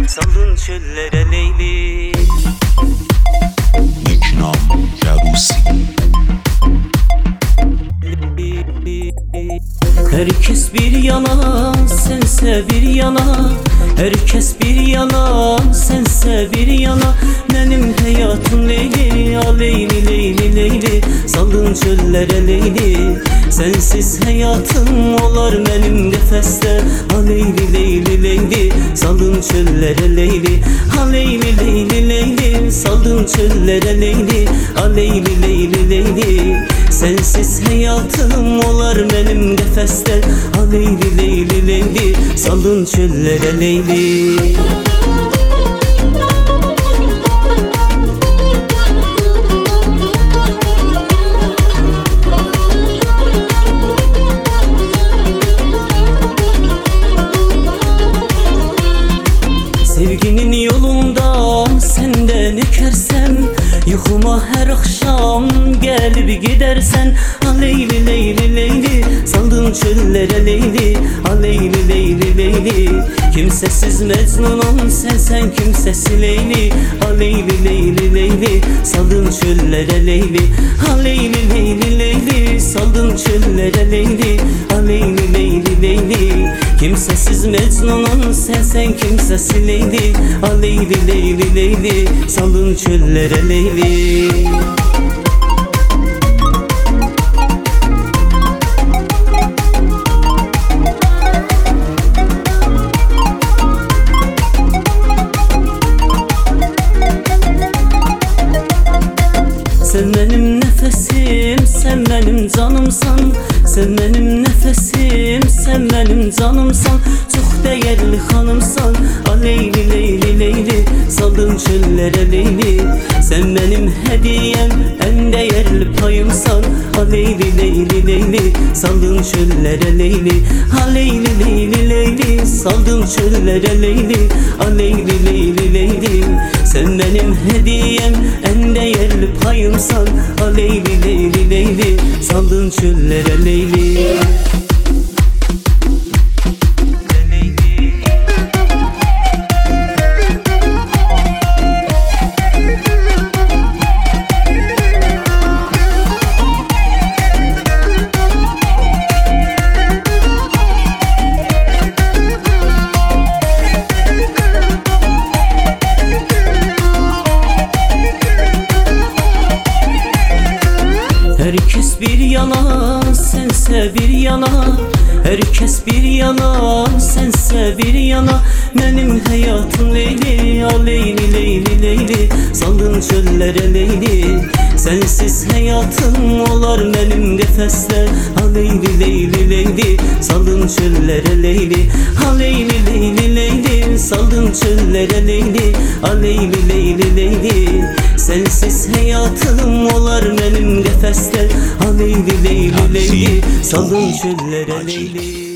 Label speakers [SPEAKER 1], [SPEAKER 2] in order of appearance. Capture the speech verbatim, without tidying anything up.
[SPEAKER 1] saldın çöllere Leyli.
[SPEAKER 2] Niknam Carusi.
[SPEAKER 1] Herkes bir yana, sense bir yana. Herkes bir yana, sense bir yana. Benim hayatım Leyli, a Leyli, Leyli, Leyli. Saldın çöllere Leyli. Sensiz hayatım olar benim nefeste. A Leyli, Leyli, Leyli. Saldın çöllere Leyli. A Leyli, Leyli, Leyli. Saldın çöllere Leyli. A Leyli, Leyli, Leyli. Sensiz hayatım olar benim nefeste. A Leyli, Leyli, Leyli. Saldın çöllere Leyli. Sevginin yolundan senden ekersem, yuhuma her akşam gelip gidersen. A Leyli, Leyli, Leyli. Saldın çöllere Leyli. A Leyli, Leyli, Leyli. Kimsesiz Mecnun'um sen, sen kimsesi Leyli. A Leyli, Leyli, Leyli. Saldın çöllere Leyli. A Leyli, Leyli, Leyli. Saldın çöllere Leyli. A Leyli, Leyli, Leyli. Kimsesiz Mecnun'um sen, sen kimsesi Leyli. A Leyli, Leyli, Leyli. Saldın çöllere Leyli. Sen benim nefesim, sen benim canımsan. Sen benim nefesim, sen benim canımsan. Çok değerli hanımsan. A Leyli, Leyli, Leyli. Saldın çöllere Leyli. Sen benim hediyem, en değerli payımsan. A Leyli, Leyli, Leyli. Saldın çöllere Leyli. A Leyli, Leyli, Leyli. Saldın çöllere Leyli. A Leyli, Leyli, Leyli. Sen benim hediyem, en değerli payımsan. A Leyli, Leyli, Leyli. Saldın çöllere Leyli. Herkes bir yana, sense bir yana. Herkes bir yana, sense bir yana. Benim hayatım Leyli, a Leyli, Leyli, Leyli. Saldın çöllere Leyli. Sensiz hayatım olar benim nefeste. A Leyli, Leyli, Leyli. Saldın çöllere Leyli. A Leyli, Leyli, Leyli. Saldın çöllere Leyli. A Leyli, Leyli, Leyli. Sensiz hayatım olar benim nefeste. A Leyli, Leyli, Leyli. Saldın çöllere Leyli.